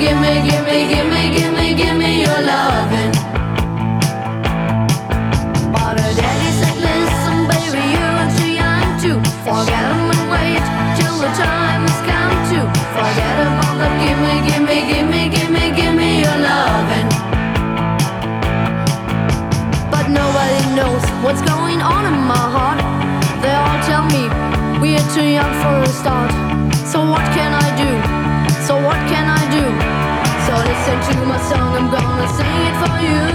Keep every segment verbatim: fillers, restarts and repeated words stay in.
gimme, gimme, gimme, gimme, gimme your lovin'. But her daddy said, listen, baby, you're too young to forget him and wait till the time has come to forget about that. Gimme, gimme, gimme, gimme, gimme your lovin'. But nobody knows what's going on in my heart. They all tell me we're too young for a start. So what can I do? So what can I do? So listen to my song, I'm gonna sing it for you.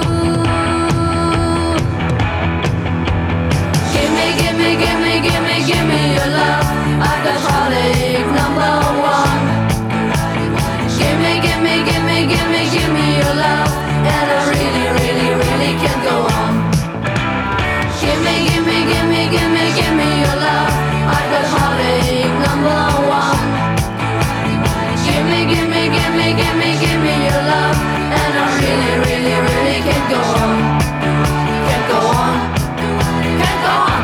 Gimme, gimme, gimme, gimme, gimme your love. I've got heartache number one. Gimme, gimme, gimme, gimme, gimme your love. And I really, really, really can't go on. Gimme, gimme, gimme, gimme, gimme your love. I've got heartache number one. Gimme, gimme, gimme, gimme, gimme your love. And I really, really, really can't go on. Can't go on. Can't go on.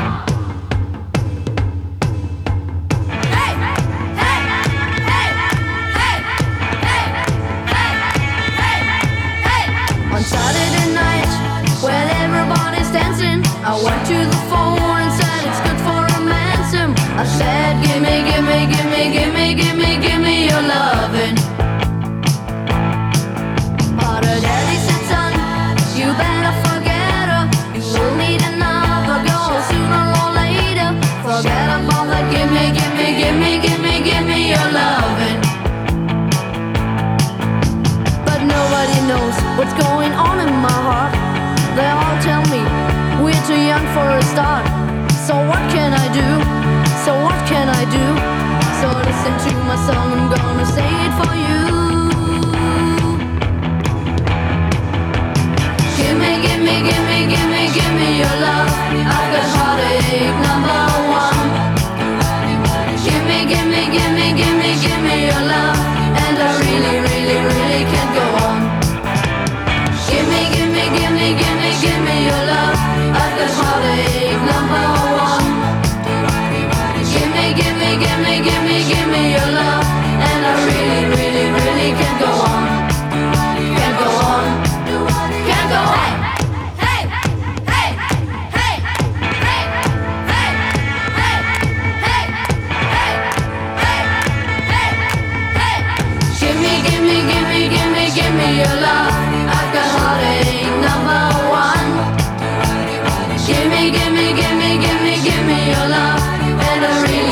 Hey, hey, hey, hey, hey, hey, hey, hey. On Saturday night, when everybody's dancing, I went to the phone and said it's good for romancing. I said, gimme, gimme, gimme, gimme, gimme, gimme your lovin'. But her daddy said, son, you better forget her. You will need another girl sooner or later. Forget about that. Gimme, gimme, gimme, gimme, gimme your lovin'. But nobody knows what's going on in my heart. They all tell me we're too young for a start. So what can I do? So what can I do? So listen to my song, I'm gonna sing it for you. Gimme, gimme, gimme, gimme, gimme your love. I've got heartache number one. Gimme, gimme, gimme, gimme, gimme your love. And I really, really, really can't go on. Gimme, gimme, gimme, gimme, gimme your love. I've got heartache number one. Gimme, gimme, gimme, gimme, gimme your love. And I really, really, really can't go on. Can't go on. Can't go on. Hey, hey, hey, hey, hey, hey, hey, hey, hey, hey, hey. Gimme, gimme, gimme, gimme, gimme your love. I've got heartache number one. Gimme, gimme, gimme, gimme, gimme your love. And I really